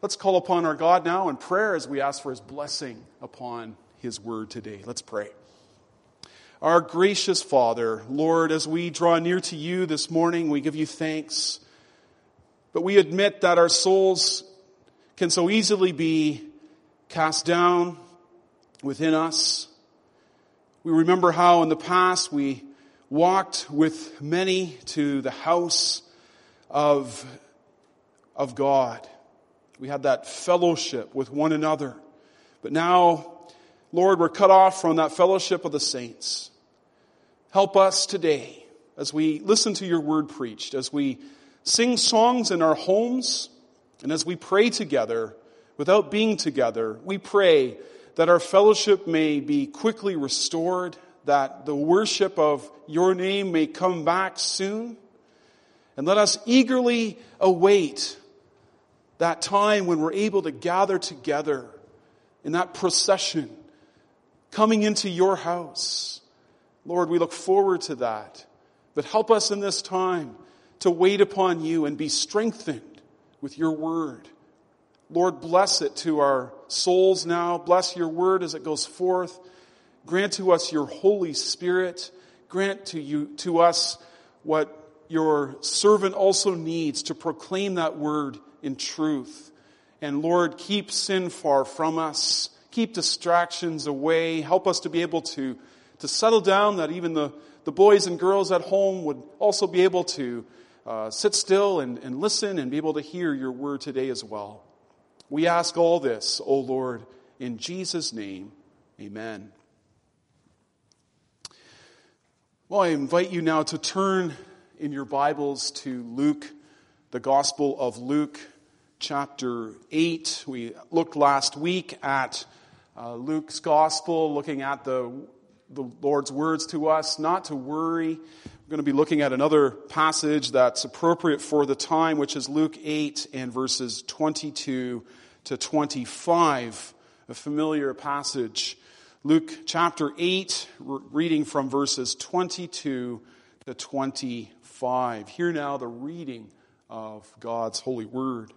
Let's call upon our God now in prayer as we ask for His blessing upon His word today. Let's pray. Our gracious Father, Lord, as we draw near to You this morning, we give You thanks. But we admit that our souls can so easily be cast down within us. We remember how in the past we walked with many to the house of God. We had that fellowship with one another. But now, Lord, we're cut off from that fellowship of the saints. Help us today as we listen to Your word preached, as we sing songs in our homes, and as we pray together without being together. We pray that our fellowship may be quickly restored, that the worship of Your name may come back soon. And let us eagerly await that time when we're able to gather together in that procession, coming into Your house. Lord, we look forward to that. But help us in this time to wait upon You and be strengthened with Your word. Lord, bless it to our souls now. Bless Your word as it goes forth. Grant to us Your Holy Spirit. Grant to us what Your servant also needs to proclaim that word in truth. And Lord, keep sin far from us. Keep distractions away. Help us to be able to settle down, that even the boys and girls at home would also be able to sit still and listen and be able to hear Your word today as well. We ask all this, O Lord, in Jesus' name, amen. Well, I invite you now to turn in your Bibles to Luke, the Gospel of Luke, chapter 8. We looked last week at Luke's Gospel, looking at the Lord's words to us, not to worry. We're going to be looking at another passage that's appropriate for the time, which is Luke 8 and verses 22 to 25, a familiar passage. Luke chapter 8, reading from verses 22 to 25. Hear now the reading of God's holy word.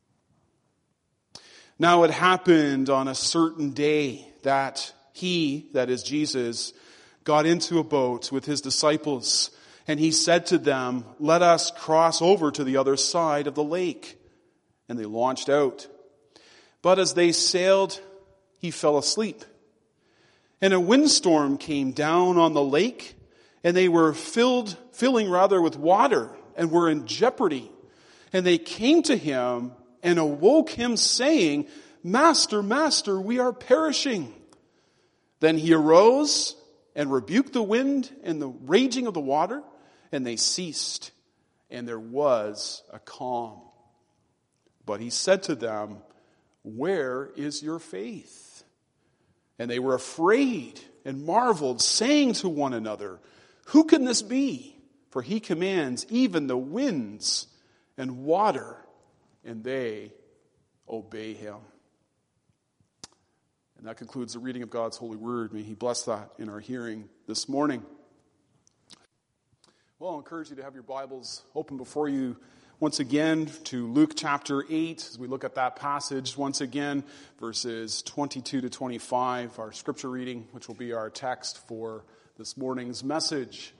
Now it happened on a certain day that He, that is Jesus, got into a boat with His disciples, and He said to them, "Let us cross over to the other side of the lake." And they launched out. But as they sailed, He fell asleep. And a windstorm came down on the lake, and they were filling with water, and were in jeopardy. And they came to Him and awoke Him, saying, "Master, Master, we are perishing." Then He arose and rebuked the wind and the raging of the water, and they ceased, and there was a calm. But He said to them, "Where is your faith?" And they were afraid and marveled, saying to one another, "Who can this be? For He commands even the winds and water, and they obey Him." And that concludes the reading of God's holy word. May He bless that in our hearing this morning. Well, I'll encourage you to have your Bibles open before you once again to Luke chapter 8, as we look at that passage once again, verses 22 to 25, our scripture reading, which will be our text for this morning's message.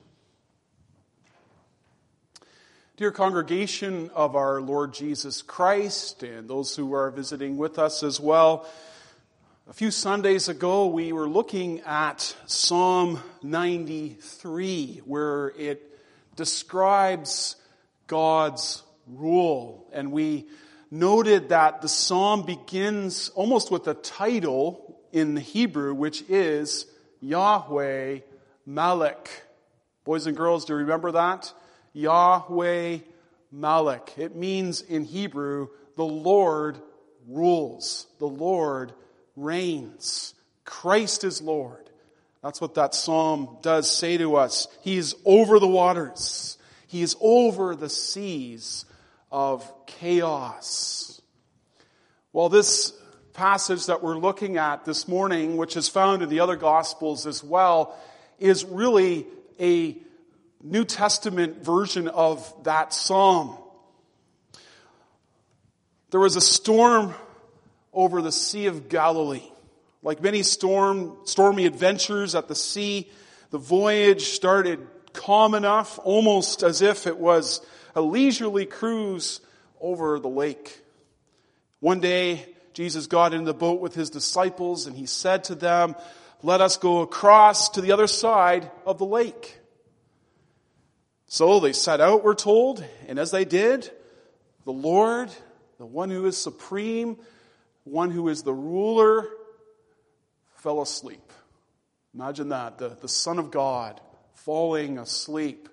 Dear congregation of our Lord Jesus Christ, and those who are visiting with us as well, a few Sundays ago, we were looking at Psalm 93, where it describes God's rule. And we noted that the psalm begins almost with a title in Hebrew, which is Yahweh Malek. Boys and girls, do you remember that? Yahweh Malek. It means in Hebrew, the Lord rules. The Lord reigns. Christ is Lord. That's what that psalm does say to us. He is over the waters. He is over the seas of chaos. Well, this passage that we're looking at this morning, which is found in the other Gospels as well, is really a New Testament version of that psalm. There was a storm over the Sea of Galilee. Like many stormy adventures at the sea, the voyage started calm enough, almost as if it was a leisurely cruise over the lake. One day, Jesus got in the boat with his disciples and he said to them, "Let us go across to the other side of the lake." So they set out, we're told, and as they did, the Lord, the one who is supreme, one who is the ruler, fell asleep. Imagine that, the Son of God falling asleep.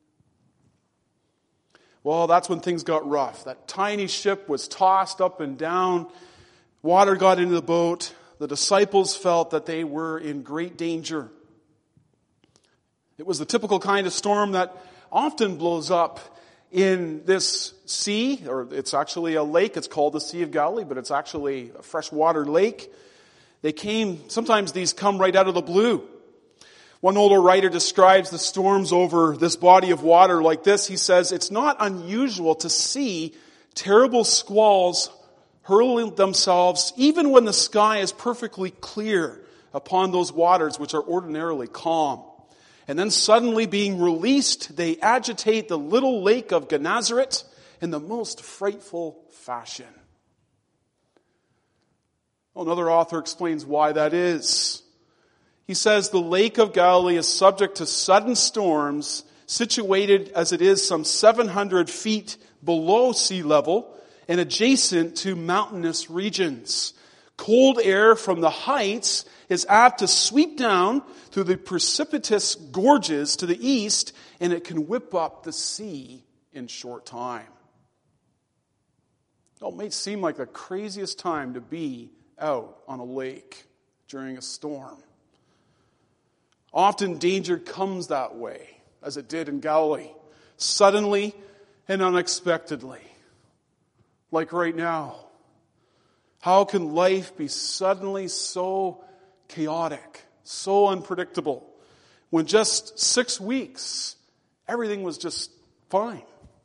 Well, that's when things got rough. That tiny ship was tossed up and down. Water got into the boat. The disciples felt that they were in great danger. It was the typical kind of storm that often blows up in this sea, or it's actually a lake. It's called the Sea of Galilee, but it's actually a freshwater lake. Sometimes these come right out of the blue. One older writer describes the storms over this body of water like this. He says, "It's not unusual to see terrible squalls hurling themselves even when the sky is perfectly clear upon those waters which are ordinarily calm. And then suddenly being released, they agitate the little lake of Gennesaret in the most frightful fashion." Another author explains why that is. He says the Lake of Galilee is subject to sudden storms, situated as it is some 700 feet below sea level and adjacent to mountainous regions. Cold air from the heights is apt to sweep down through the precipitous gorges to the east, and it can whip up the sea in short time. It may seem like the craziest time to be out on a lake during a storm. Often danger comes that way, as it did in Galilee, suddenly and unexpectedly. Like right now. How can life be suddenly so chaotic, so unpredictable, when just 6 weeks, everything was just fine?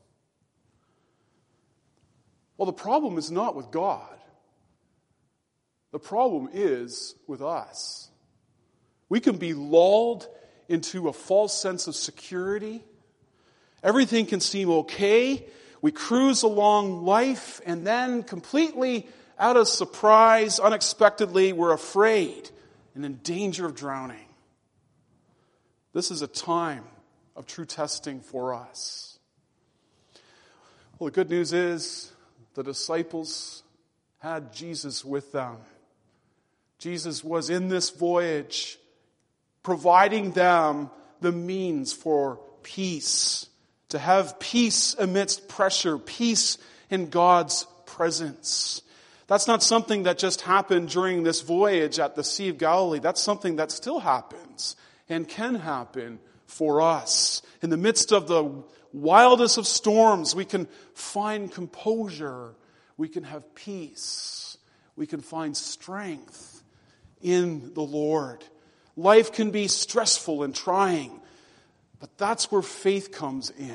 Well, the problem is not with God. The problem is with us. We can be lulled into a false sense of security. Everything can seem okay. We cruise along life, and then completely out of surprise, unexpectedly, we're afraid and in danger of drowning. This is a time of true testing for us. Well, the good news is the disciples had Jesus with them. Jesus was in this voyage, providing them the means for peace, to have peace amidst pressure, peace in God's presence. That's not something that just happened during this voyage at the Sea of Galilee. That's something that still happens and can happen for us. In the midst of the wildest of storms, we can find composure. We can have peace. We can find strength in the Lord. Life can be stressful and trying, but that's where faith comes in.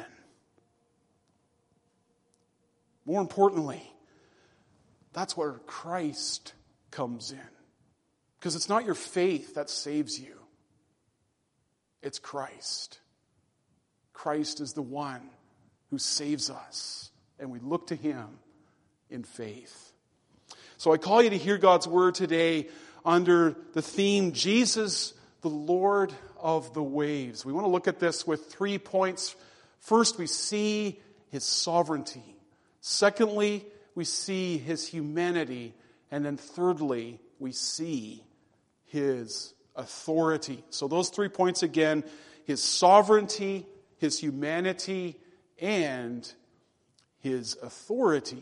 More importantly, that's where Christ comes in. Because it's not your faith that saves you. It's Christ. Christ is the one who saves us, and we look to him in faith. So I call you to hear God's word today under the theme, Jesus, the Lord of the waves. We want to look at this with 3 points. First, we see his sovereignty. Secondly, we see his humanity. And then thirdly, we see his authority. So those 3 points again, his sovereignty, his humanity, and his authority.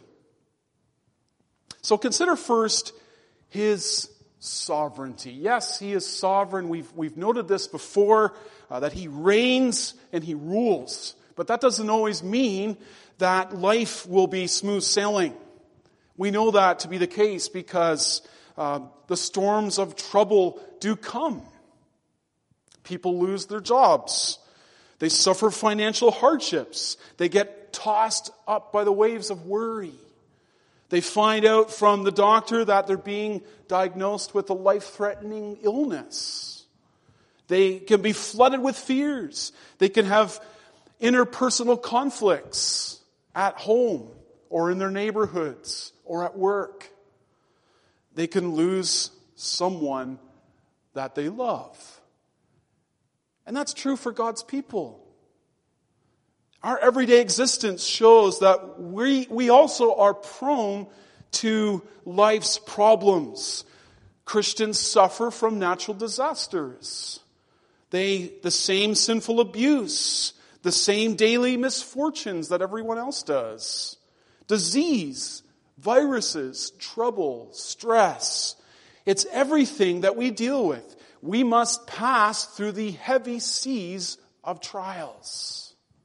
So consider first his sovereignty. Yes, he is sovereign. We've noted this before, that he reigns and he rules. But that doesn't always mean that life will be smooth sailing. We know that to be the case because the storms of trouble do come. People lose their jobs. They suffer financial hardships. They get tossed up by the waves of worry. They find out from the doctor that they're being diagnosed with a life-threatening illness. They can be flooded with fears. They can have interpersonal conflicts at home or in their neighborhoods or at work. They can lose someone that they love. And that's true for God's people. Our everyday existence shows that we also are prone to life's problems. Christians suffer from natural disasters. The same sinful abuse, the same daily misfortunes that everyone else does. Disease, viruses, trouble, stress. It's everything that we deal with. We must pass through the heavy seas of trials.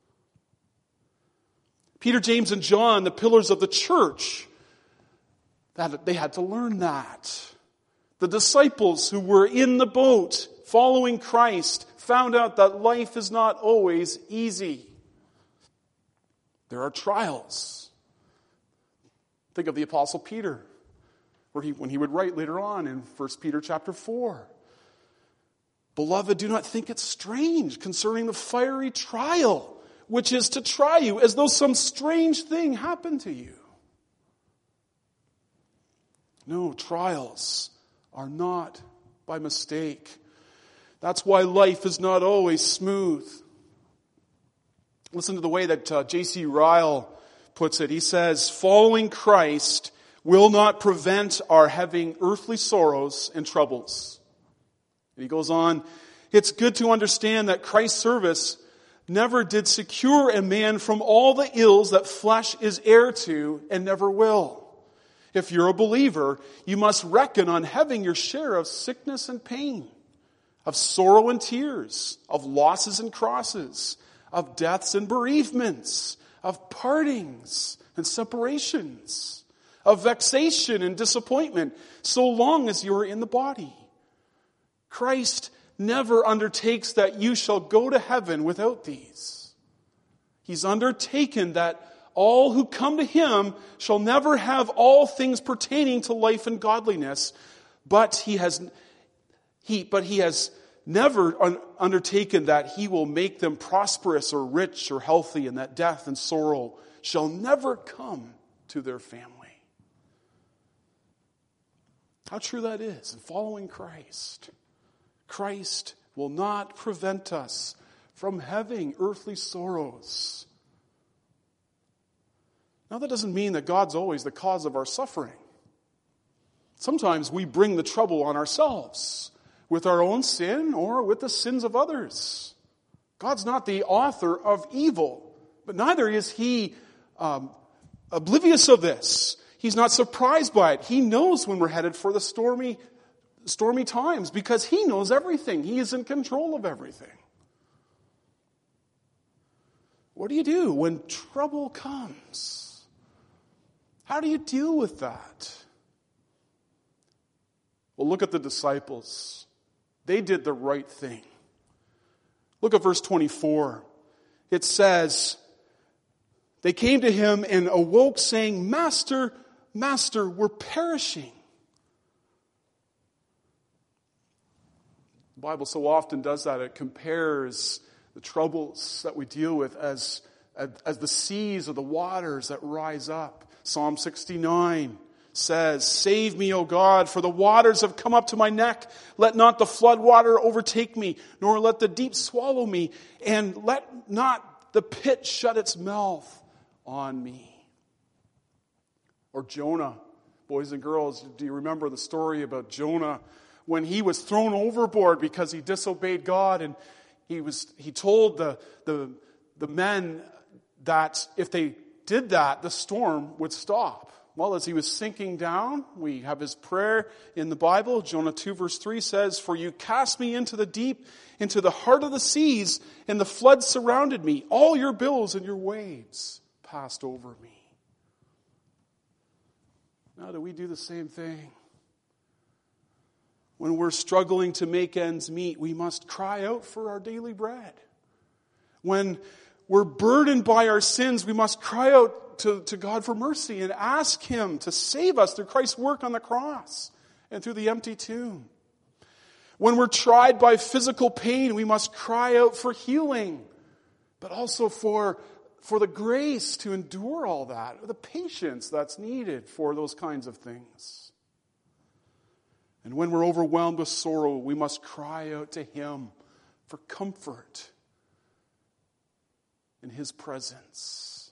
Peter, James, and John, the pillars of the church, they had to learn that. The disciples who were in the boat following Christ found out that life is not always easy. There are trials. Think of the Apostle Peter, when he would write later on in 1 Peter chapter 4. Beloved, do not think it strange concerning the fiery trial, which is to try you, as though some strange thing happened to you. No, trials are not by mistake. That's why life is not always smooth. Listen to the way that J.C. Ryle puts it. He says, following Christ will not prevent our having earthly sorrows and troubles. And he goes on, it's good to understand that Christ's service never did secure a man from all the ills that flesh is heir to and never will. If you're a believer, you must reckon on having your share of sickness and pain, of sorrow and tears, of losses and crosses, of deaths and bereavements, of partings and separations, of vexation and disappointment, so long as you're in the body. Christ never undertakes that you shall go to heaven without these. He's undertaken that all who come to him shall never have all things pertaining to life and godliness, but he has never undertaken that he will make them prosperous or rich or healthy, and that death and sorrow shall never come to their family. How true that is in following Christ. Christ will not prevent us from having earthly sorrows. Now, that doesn't mean that God's always the cause of our suffering. Sometimes we bring the trouble on ourselves with our own sin or with the sins of others. God's not the author of evil, but neither is he oblivious of this. He's not surprised by it. He knows when we're headed for the stormy times because he knows everything. He is in control of everything. What do you do when trouble comes? How do you deal with that? Well, look at the disciples. They did the right thing. Look at verse 24. It says, they came to him and awoke saying, Master, Master, we're perishing. The Bible so often does that. It compares the troubles that we deal with as the seas or the waters that rise up. Psalm 69 says, Save me, O God, for the waters have come up to my neck. Let not the flood water overtake me, nor let the deep swallow me, and let not the pit shut its mouth on me. Or Jonah. Boys and girls, do you remember the story about Jonah when he was thrown overboard because he disobeyed God, and he told the men that if they did that, the storm would stop. Well, as he was sinking down, we have his prayer in the Bible. Jonah 2 verse 3 says, For you cast me into the deep, into the heart of the seas, and the flood surrounded me. All your billows and your waves passed over me. Now, do we do the same thing? When we're struggling to make ends meet, we must cry out for our daily bread. When we're burdened by our sins, we must cry out to God for mercy and ask Him to save us through Christ's work on the cross and through the empty tomb. When we're tried by physical pain, we must cry out for healing, but also for the grace to endure all that, the patience that's needed for those kinds of things. And when we're overwhelmed with sorrow, we must cry out to Him for comfort in His presence.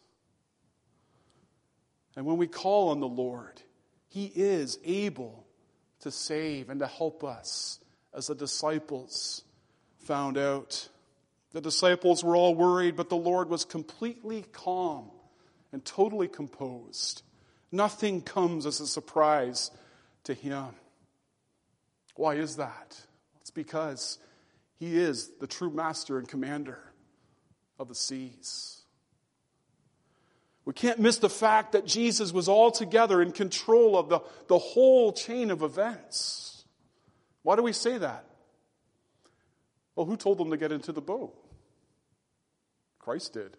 And when we call on the Lord, He is able to save and to help us, as the disciples found out. The disciples were all worried, but the Lord was completely calm and totally composed. Nothing comes as a surprise to Him. Why is that? It's because He is the true master and commander of the seas. We can't miss the fact that Jesus was altogether in control of the whole chain of events. Why do we say that? Well, who told them to get into the boat? Christ did.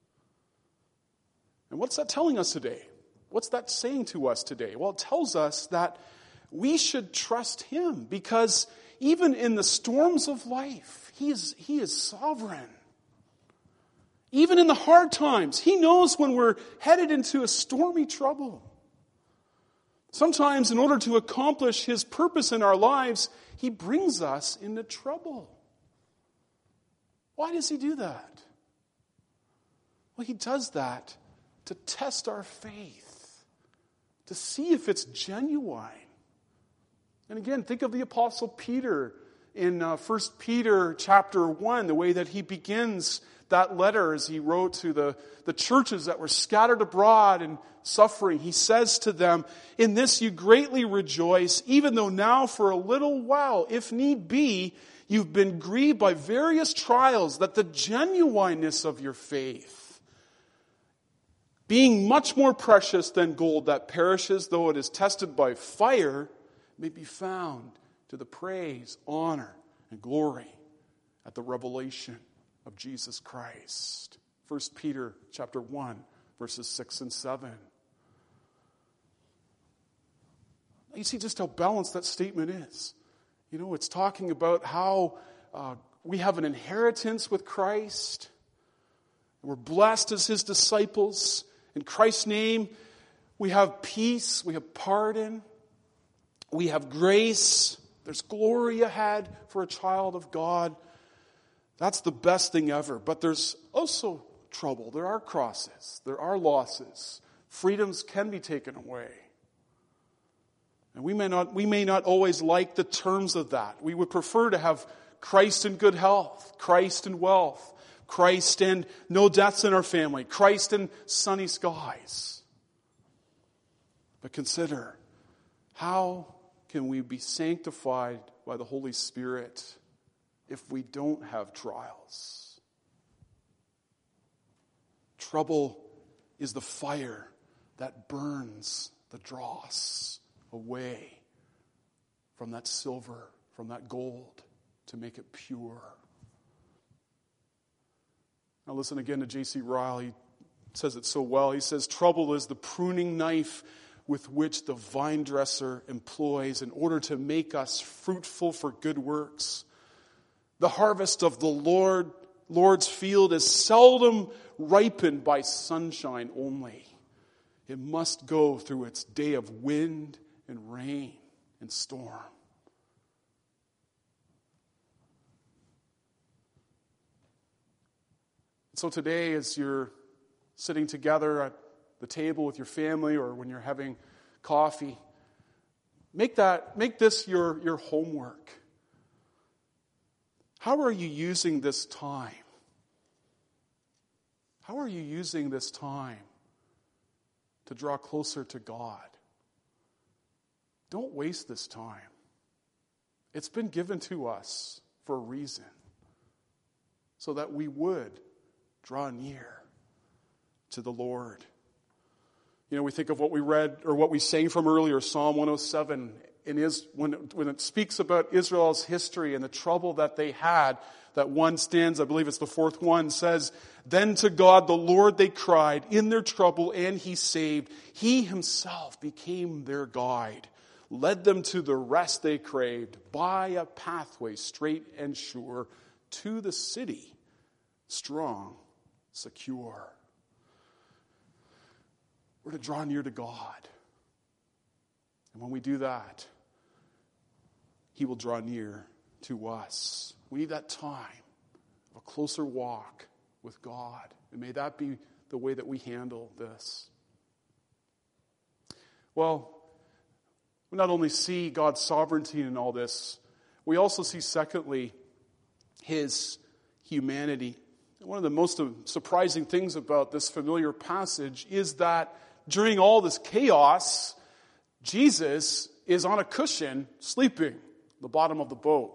And what's that telling us today? What's that saying to us today? Well, it tells us that we should trust Him, because even in the storms of life, He is sovereign. Even in the hard times, He knows when we're headed into a stormy trouble. Sometimes, in order to accomplish His purpose in our lives, He brings us into trouble. Why does He do that? Well, He does that to test our faith, to see if it's genuine. And again, think of the Apostle Peter in 1 Peter chapter 1, the way that he begins that letter as he wrote to the churches that were scattered abroad and suffering. He says to them, "In this you greatly rejoice, even though now for a little while, if need be, you've been grieved by various trials, that the genuineness of your faith, being much more precious than gold that perishes, though it is tested by fire, may be found to the praise, honor, and glory at the revelation of Jesus Christ." 1 Peter chapter 1, verses 6 and 7. You see just how balanced that statement is. You know, it's talking about how we have an inheritance with Christ. We're blessed as His disciples. In Christ's name, we have peace, we have pardon, we have grace. There's glory ahead for a child of God. That's the best thing ever. But there's also trouble. There are crosses. There are losses. Freedoms can be taken away. And we may not always like the terms of that. We would prefer to have Christ in good health, Christ in wealth, Christ and no deaths in our family, Christ and sunny skies. But consider, how can we be sanctified by the Holy Spirit if we don't have trials? Trouble is the fire that burns the dross away from that silver, from that gold, to make it pure. Now listen again to J.C. Ryle. He says it so well. He says, "Trouble is the pruning knife with which the vine dresser employs in order to make us fruitful for good works. The harvest of the Lord's field is seldom ripened by sunshine only. It must go through its day of wind and rain and storm." So today, as you're sitting together at the table with your family, or when you're having coffee, make this your homework. How are you using this time? How are you using this time to draw closer to God? Don't waste this time. It's been given to us for a reason, so that we would draw near to the Lord. You know, we think of what we read, or what we sang from earlier, Psalm 107, when it speaks about Israel's history and the trouble that they had. That one stanza, I believe it's the fourth one, says, Then to God, the Lord, they cried in their trouble, and he saved. He himself became their guide, led them to the rest they craved by a pathway straight and sure to the city, strong, secure. We're to draw near to God. And when we do that, he will draw near to us. We need that time of a closer walk with God. And may that be the way that we handle this. Well, we not only see God's sovereignty in all this, we also see, secondly, his humanity. One of the most surprising things about this familiar passage is that during all this chaos, Jesus is on a cushion sleeping at the bottom of the boat.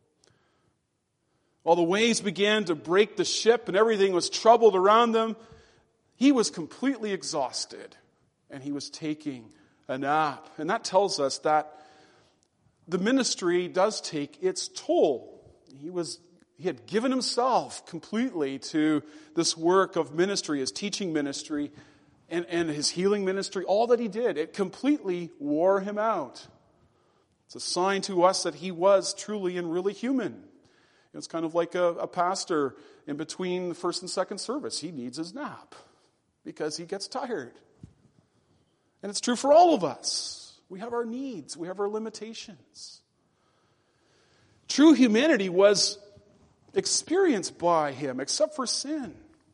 While the waves began to break the ship and everything was troubled around them, he was completely exhausted and he was taking a nap. And that tells us that the ministry does take its toll. He had given himself completely to this work of ministry, his teaching ministry, and his healing ministry. All that he did, it completely wore him out. It's a sign to us that he was truly and really human. It's kind of like a pastor in between the first and second service. He needs his nap because he gets tired. And it's true for all of us. We have our needs. We have our limitations. True humanity was experienced by him, except for sin.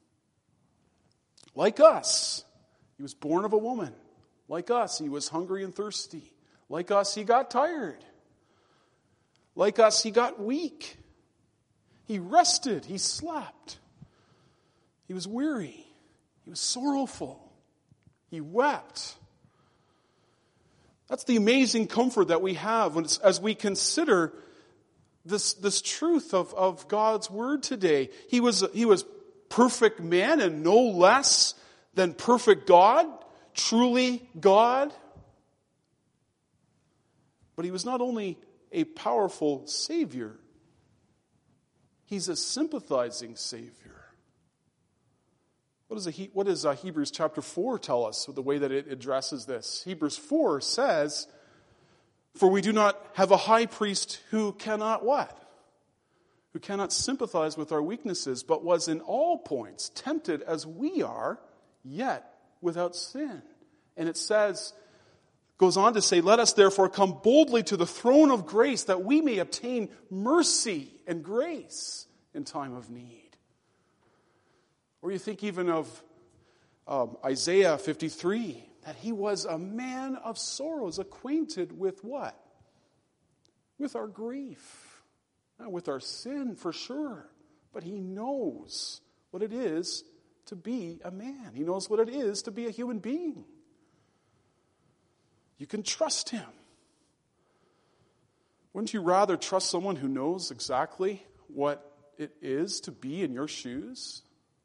Like us, he was born of a woman. Like us, he was hungry and thirsty. Like us, he got tired. Like us, he got weak. He rested. He slept. He was weary. He was sorrowful. He wept. That's the amazing comfort that we have as we consider this truth of God's word today. He was perfect man and no less than perfect God, truly God. But he was not only a powerful Savior, he's a sympathizing Savior. What does Hebrews chapter 4 tell us with the way that it addresses this? Hebrews 4 says, "For we do not have a high priest who cannot" what? Who cannot sympathize with our weaknesses, but was in all points tempted as we are, yet without sin. And it goes on to say, "Let us therefore come boldly to the throne of grace, that we may obtain mercy and grace in time of need." Or you think even of Isaiah 53, that he was a man of sorrows, acquainted with what? With our grief. Not with our sin, for sure. But he knows what it is to be a man. He knows what it is to be a human being. You can trust him. Wouldn't you rather trust someone who knows exactly what it is to be in your shoes?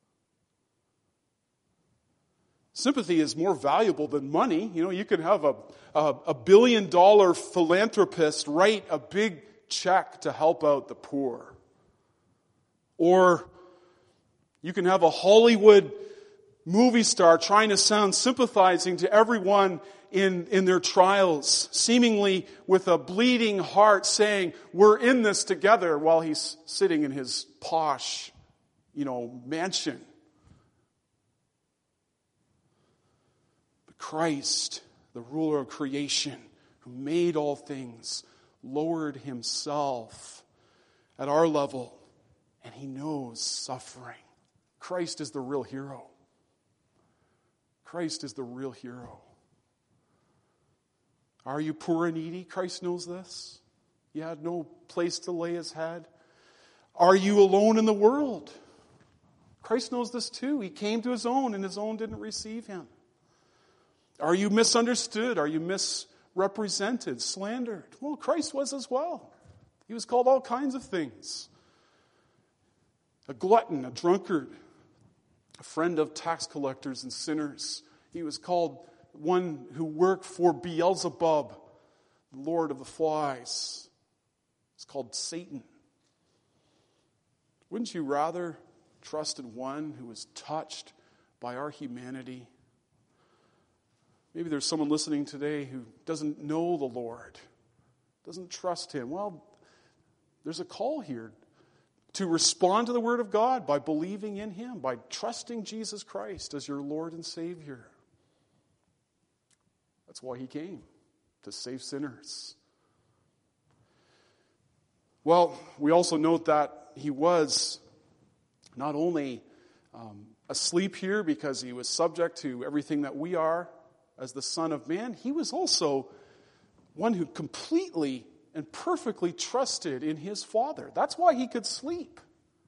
Sympathy is more valuable than money. You can have a $1 billion philanthropist write a big check to help out the poor. Or you can have a Hollywood movie star trying to sound sympathizing to everyone in their trials, seemingly with a bleeding heart saying, "We're in this together," while he's sitting in his posh, mansion. But Christ, the ruler of creation, who made all things, lowered himself at our level, and he knows suffering. Christ is the real hero. Christ is the real hero. Are you poor and needy? Christ knows this. He had no place to lay his head. Are you alone in the world? Christ knows this too. He came to his own, and his own didn't receive him. Are you misunderstood? Are you misrepresented, slandered? Well, Christ was as well. He was called all kinds of things. A glutton, a drunkard, a friend of tax collectors and sinners. He was called one who worked for Beelzebub, the Lord of the Flies. It's called Satan. Wouldn't you rather trust in one who was touched by our humanity? Maybe there's someone listening today who doesn't know the Lord, doesn't trust him. Well, there's a call here to respond to the Word of God by believing in him, by trusting Jesus Christ as your Lord and Savior. That's why he came, to save sinners. Well, we also note that he was not only asleep here because he was subject to everything that we are as the Son of Man, he was also one who completely and perfectly trusted in his Father. That's why he could sleep.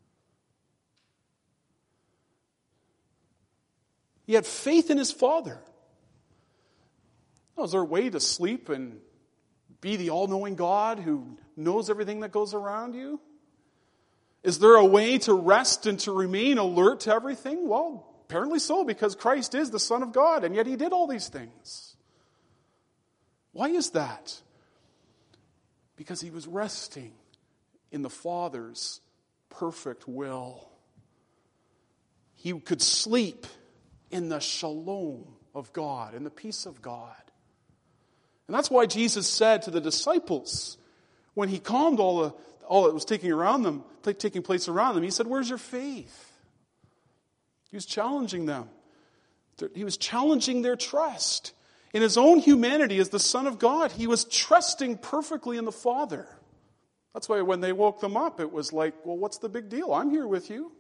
He had faith in his Father. Now, is there a way to sleep and be the all-knowing God who knows everything that goes around you? Is there a way to rest and to remain alert to everything? Well, apparently so, because Christ is the Son of God, and yet he did all these things. Why is that? Because he was resting in the Father's perfect will. He could sleep in the shalom of God, in the peace of God. And that's why Jesus said to the disciples, when he calmed all that was taking place around them, he said, "Where's your faith?" He was challenging them. He was challenging their trust. In his own humanity as the Son of God, he was trusting perfectly in the Father. That's why when they woke them up, it was like, well, what's the big deal? I'm here with you.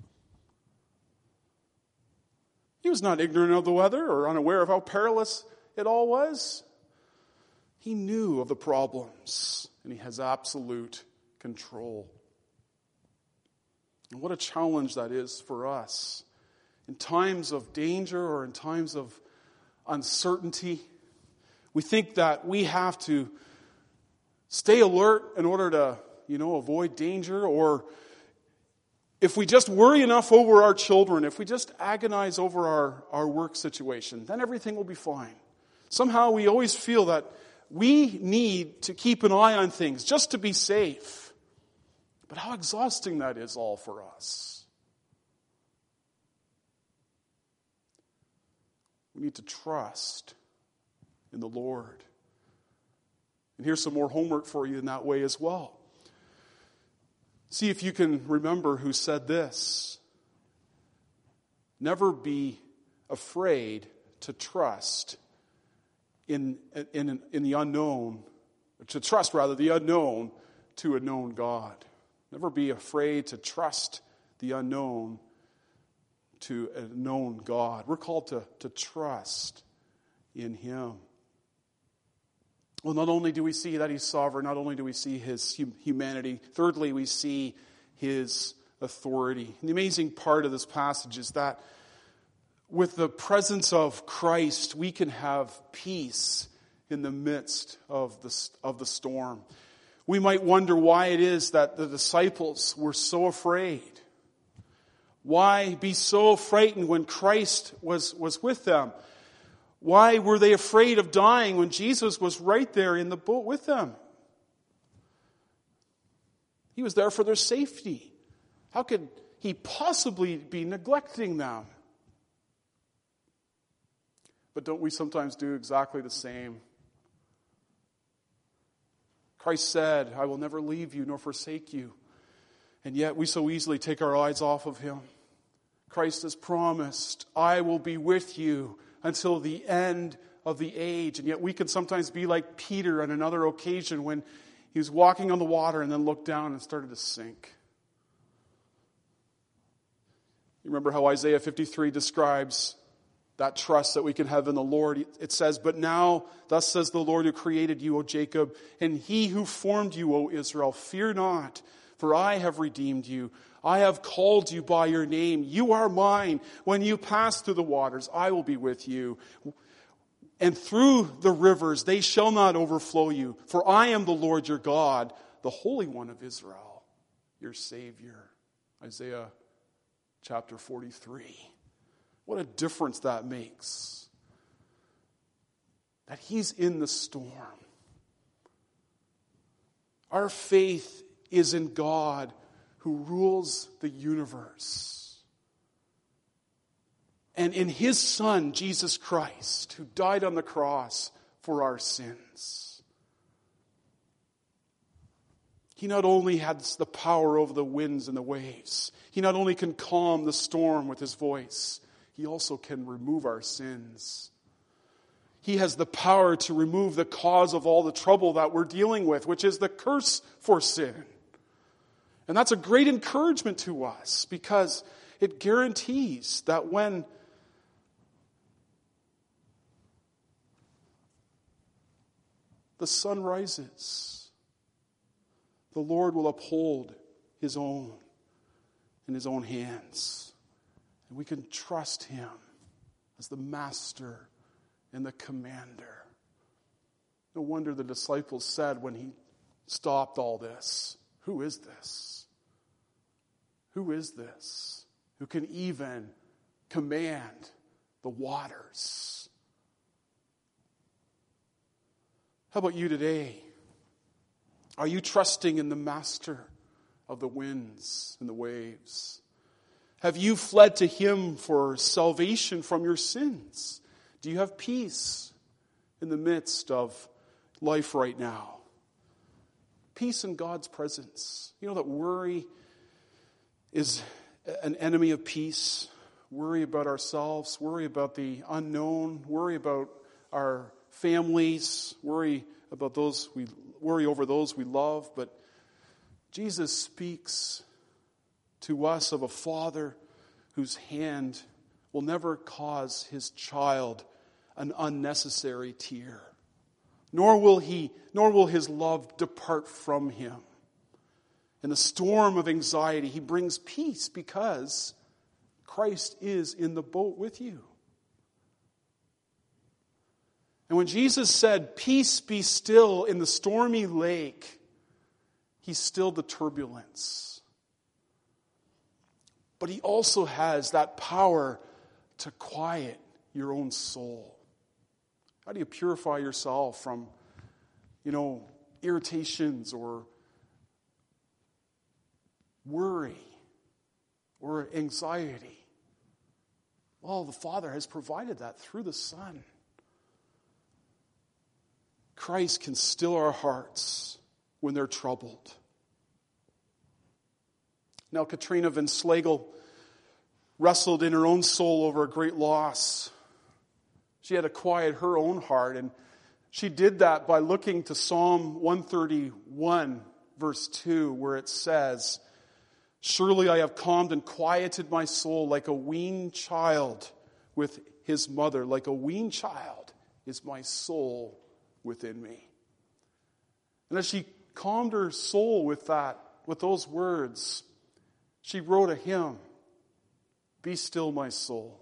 He was not ignorant of the weather or unaware of how perilous it all was. He knew of the problems, and he has absolute control. And what a challenge that is for us. In times of danger or in times of uncertainty, we think that we have to stay alert in order to, avoid danger, or if we just worry enough over our children, if we just agonize over our work situation, then everything will be fine. Somehow we always feel that we need to keep an eye on things just to be safe. But how exhausting that is all for us. We need to trust in the Lord. And here's some more homework for you in that way as well. See if you can remember who said this. Never be afraid to trust in the unknown, to trust rather the unknown to a known God. Never be afraid to trust the unknown to a known God. We're called to trust in him. Well, not only do we see that he's sovereign, not only do we see his humanity, thirdly, we see his authority. And the amazing part of this passage is that with the presence of Christ, we can have peace in the midst of the storm. We might wonder why it is that the disciples were so afraid. Why be so frightened when Christ was with them? Why were they afraid of dying when Jesus was right there in the boat with them? He was there for their safety. How could he possibly be neglecting them? But don't we sometimes do exactly the same? Christ said, "I will never leave you nor forsake you." And yet we so easily take our eyes off of him. Christ has promised, "I will be with you until the end of the age." And yet we can sometimes be like Peter on another occasion when he was walking on the water and then looked down and started to sink. You remember how Isaiah 53 describes that trust that we can have in the Lord. It says, "But now, thus says the Lord who created you, O Jacob, and he who formed you, O Israel, fear not, for I have redeemed you. I have called you by your name. You are mine. When you pass through the waters, I will be with you. And through the rivers, they shall not overflow you. For I am the Lord your God, the Holy One of Israel, your Savior." Isaiah chapter 43. What a difference that makes. That he's in the storm. Our faith is in God who rules the universe. and in his Son, Jesus Christ, who died on the cross for our sins. He not only has the power over the winds and the waves, he not only can calm the storm with his voice, he also can remove our sins. He has the power to remove the cause of all the trouble that we're dealing with, which is the curse for sin. And that's a great encouragement to us because it guarantees that when the sun rises, the Lord will uphold his own in his own hands. And we can trust him as the master and the commander. No wonder the disciples said when he stopped all this, "Who is this? Who is this who can even command the waters?" How about you today? Are you trusting in the master of the winds and the waves? Have you fled to him for salvation from your sins? Do you have peace in the midst of life right now? Peace in God's presence. You know that worry is an enemy of peace. Worry about ourselves, worry about the unknown, worry about our families, worry over those we love. But Jesus speaks to us of a Father whose hand will never cause his child an unnecessary tear, nor will his love depart from him. In the storm of anxiety, he brings peace because Christ is in the boat with you. And when Jesus said, "Peace be still," in the stormy lake, he stilled the turbulence. But he also has that power to quiet your own soul. How do you purify yourself from, irritations or worry or anxiety? Well, the Father has provided that through the Son. Christ can still our hearts when they're troubled. Now, Katrina Van Slagle wrestled in her own soul over a great loss. She had to quiet her own heart, and she did that by looking to Psalm 131, verse 2, where it says, "Surely I have calmed and quieted my soul like a weaned child with his mother. Like a weaned child is my soul within me." And as she calmed her soul with those words, she wrote a hymn, "Be still, my soul.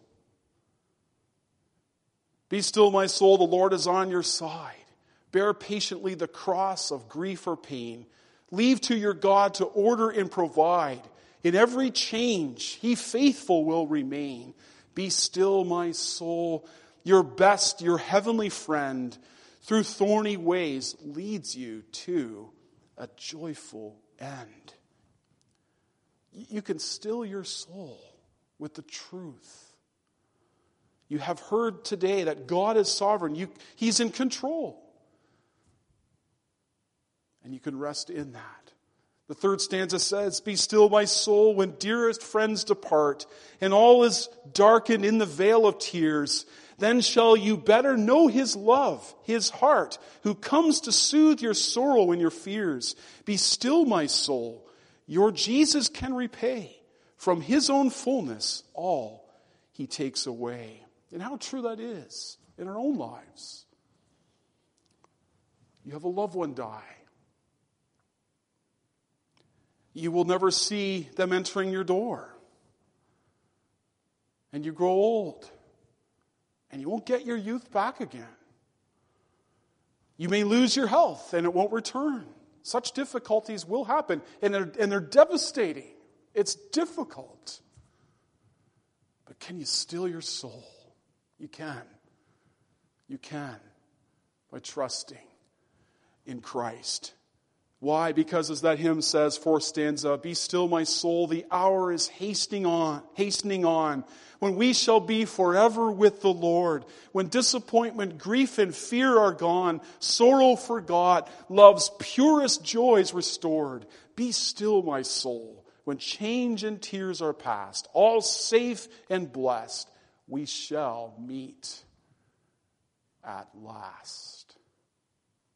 Be still, my soul, the Lord is on your side. Bear patiently the cross of grief or pain. Leave to your God to order and provide. In every change, he faithful will remain. Be still, my soul. Your best, your heavenly friend, through thorny ways leads you to a joyful end." You can still your soul with the truth. You have heard today that God is sovereign. He's in control. And you can rest in that. The third stanza says, "Be still, my soul, when dearest friends depart, and all is darkened in the veil of tears. Then shall you better know his love, his heart, who comes to soothe your sorrow and your fears. Be still, my soul. Your Jesus can repay. From his own fullness, all he takes away." And how true that is in our own lives. You have a loved one die. You will never see them entering your door. And you grow old. And you won't get your youth back again. You may lose your health and it won't return. Such difficulties will happen. And they're devastating. It's difficult. But can you still your soul? You can. You can. By trusting in Christ Why? Because as that hymn says, fourth stanza, be still my soul, the hour is hastening on, when we shall be forever with the Lord, when disappointment, grief, and fear are gone, sorrow forgot, love's purest joys restored. Be still my soul, when change and tears are past, all safe and blessed, we shall meet at last.